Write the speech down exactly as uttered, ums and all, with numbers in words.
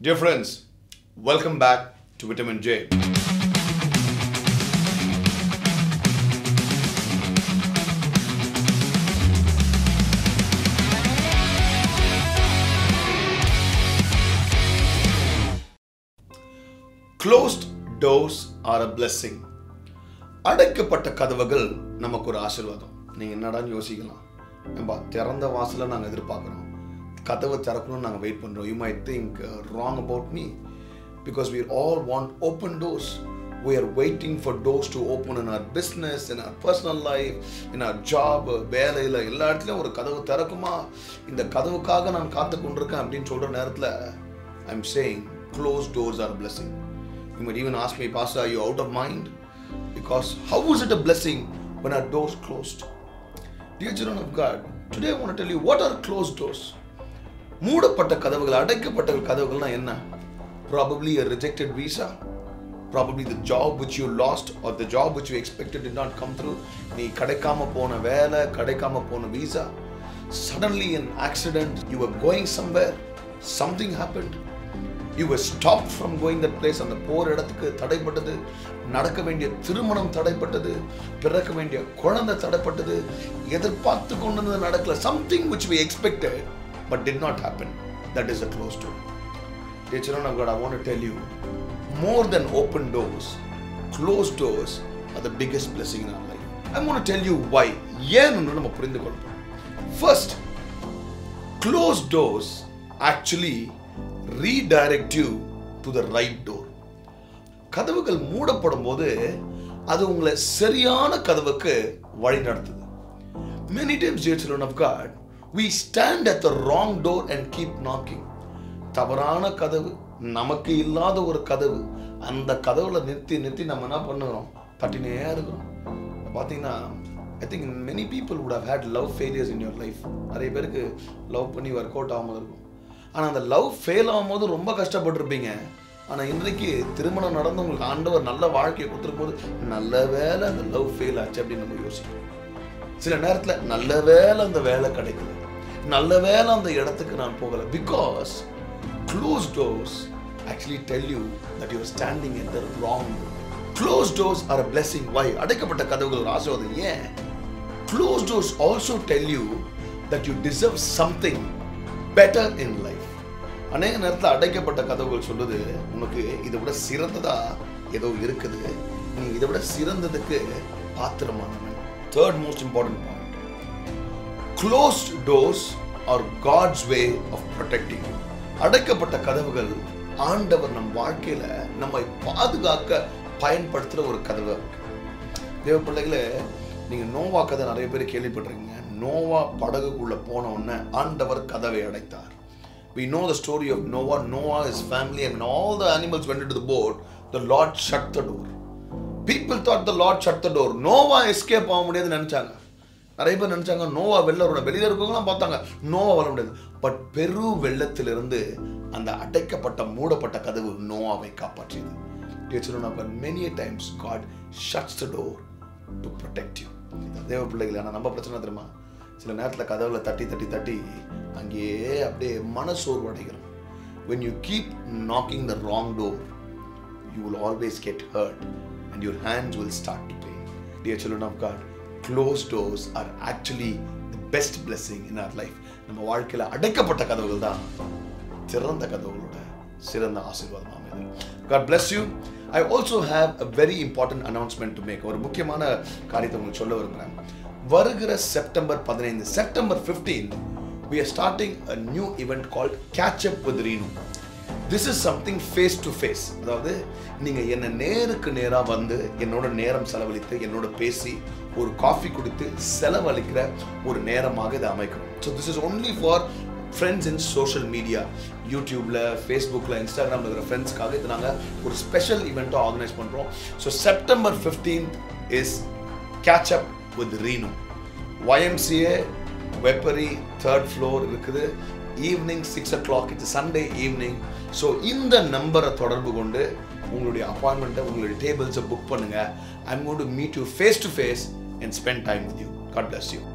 Dear friends, welcome back to Vitamin J. Closed doors are a blessing. அடைக்கப்பட்ட கதவுகள் நமக்கு ஒரு ஆசீர்வாதம். நீங்க என்னடான்னு யோசிக்கலாம். நம்ம திறந்த வாசலை நாங்க எதிர்பார்க்கிறோம். கதவை திறக்கணும்னு நாங்க வெயிட் பண்றோம். You might think uh, wrong about me because we all want open doors. We are waiting for doors to open in our business, in our personal life, in our job, வேலையில எல்லா இடத்துலயும் ஒரு கதவு திறக்குமா? இந்த கதவுக்காக நான் காத்து கொண்டிருக்கேன் அப்படின்னு சொல்ற நேரத்துல I'm saying closed doors are a blessing. You might even ask me, Pastor, are you out of mind? Because how is it a blessing when our doors closed? Dear children of God, today I want to tell you what are closed doors. மூடப்பட்ட கதவுகள், அடைக்கப்பட்ட கதவுகள்னா என்ன? Probably a rejected visa, probably the job which you lost or the job which you expected did not come through. நீ கிடைக்காம போன வேலை, கிடைக்காம போன visa. Suddenly an accident, you were going somewhere, something happened. You were stopped from going that place. அந்த போற இடத்துக்கு தடைப்பட்டது, நடக்க வேண்டிய திருமணம் தடைப்பட்டது, பிறக்க வேண்டிய குழந்தை தடைப்பட்டது, எதிர்பார்த்து கொண்டு நடக்கல. Something which we expected but did not happen. That is a closed door. Dear children of God, I want to tell you, more than open doors, closed doors are the biggest blessing in our life. I want to tell you why. ஏன்னு நம்ம புரிந்து கொள்வோம். First, closed doors actually redirect you to the right door. கதவுகள் மூடப்படும் போது அது உங்களை சரியான கதவுக்கு வழி நடத்துது. Many times, dear children of God, we stand at the wrong door and keep knocking. தவறான கதவு, நமக்கு இல்லாத ஒரு கதவு, அந்த கதவுல நிறுத்தி நிறுத்தி நம்ம என்ன பண்ணுறோம்? தட்டினே இருக்கிறோம். பார்த்தீங்கன்னா I think many people would have had love failures in your life. நிறைய பேருக்கு லவ் பண்ணி ஒர்க் அவுட் ஆகாமல் இருக்கும். ஆனால் அந்த லவ் ஃபெயில் ஆகும்போது ரொம்ப கஷ்டப்பட்டுருப்பீங்க. ஆனால் இன்றைக்கு திருமணம் நடந்து உங்களுக்கு ஆண்டவர் நல்ல வாழ்க்கையை கொடுத்துருக்கும் போது நல்ல வேலை அந்த லவ் ஃபெயில் ஆச்சு அப்படின்னு நம்ம யோசிக்கிறோம். சில நேரத்தில் நல்ல வேலை அந்த வேலை கிடைக்கல, நல்ல வேலை அந்த இடத்துக்கு நான் போகலை. Because closed doors actually tell you that you are standing in the wrong door. Closed doors are a blessing. Why? அடைக்கப்பட்ட கதவுகள் ஒரு ஆசீர்வாதம். ஏன்? Closed doors also tell you that you deserve something better in life. அநேக நேரத்தில் அடைக்கப்பட்ட கதவுகள் சொல்லுது, உனக்கு இதை விட சிறந்ததா ஏதோ இருக்குது, நீ இதை விட சிறந்ததுக்கு பாத்திரமானவன். Third most important point, closed doors are God's way of protecting you. அடைக்கப்பட்ட கதவுகள் ஆண்டவர் நம் வாழ்க்கையில நம்மை பாதுகாக்க பயன்படுத்துற ஒரு கதவு. தேவ பிள்ளைகளே, நீங்க நோவா கதை நிறைய பேர் கேள்விப்பட்டிருக்கீங்க. நோவா படகுக்குள்ள போன உடனே ஆண்டவர் கதவை அடைத்தார். We know the story of Noah. Noah, his family, and all the animals went into the boat. The Lord shut the door. People thought the Lord shut the door. Noah escape ஆக முடியாதுன்னு நினைச்சாங்க. நிறைய பேர் நினைச்சாங்க நோவா வெள்ள வெளியில இருக்கவங்களாம் பார்த்தாங்க நோவா வர முடியாது. பட் பெரு வெள்ளத்திலிருந்து அந்த அடைக்கப்பட்ட மூடப்பட்ட கதவு நோவாவை காப்பாற்றியது. Dear children of God, many times God shuts the door to protect you. தேவ பிள்ளைகளே, ஆனால் நம்ம பிரச்சனை தெரியுமா? சில நேரத்தில் கதவுல தட்டி தட்டி தட்டி அங்கேயே அப்படியே மனசோர்வு அடைகிறோம். When you keep knocking the wrong door, you will always get hurt and your hands will start to pain. Dear children of God, closed doors are actually the best blessing in our life. நம்ம வாழ்க்கையில் அடைக்கப்பட்ட கதவுகள் தான் திறந்த கதவுகளோட சிறந்த ஆசீர்வாதம் அமைது. God bless you. I also have a very important announcement to make. ஒரு முக்கியமான காரியத்தை உங்களுக்கு சொல்ல விரும்புகிறேன். வருகிற செப்டம்பர் பதினைந்து, September fifteenth, we are starting a new event called Catch Up with Reenu. This is something face to face. அதாவது நீங்க என்ன நேருக்கு நேரா வந்து என்னோட நேரம் செலவழித்து என்னோட பேசி ஒரு காஃபி குடித்து செலவழிக்கிற ஒரு நேரமாக இதை அமைக்கிறோம். So this is only for friends in social media. யூடியூப்ல, ஃபேஸ்புக்ல, இன்ஸ்டாகிராம்ல இருக்கிற ஃப்ரெண்ட்ஸ்க்காக இது நாங்கள் ஒரு ஸ்பெஷல் ஈவெண்ட்டை ஆர்கனைஸ் பண்ணுறோம். So September fifteenth is catch up with Reenu. Y M C A Vepery third floor இருக்குது. Evening six o'clock, it's Sunday evening. So இந்த நம்பரை தொடர்பு கொண்டு உங்களுடைய அப்பாயின்மெண்ட்டை, உங்களுடைய டேபிள்ஸை புக் பண்ணுங்கள். I am going to meet you face to face and spend time with you. God bless you.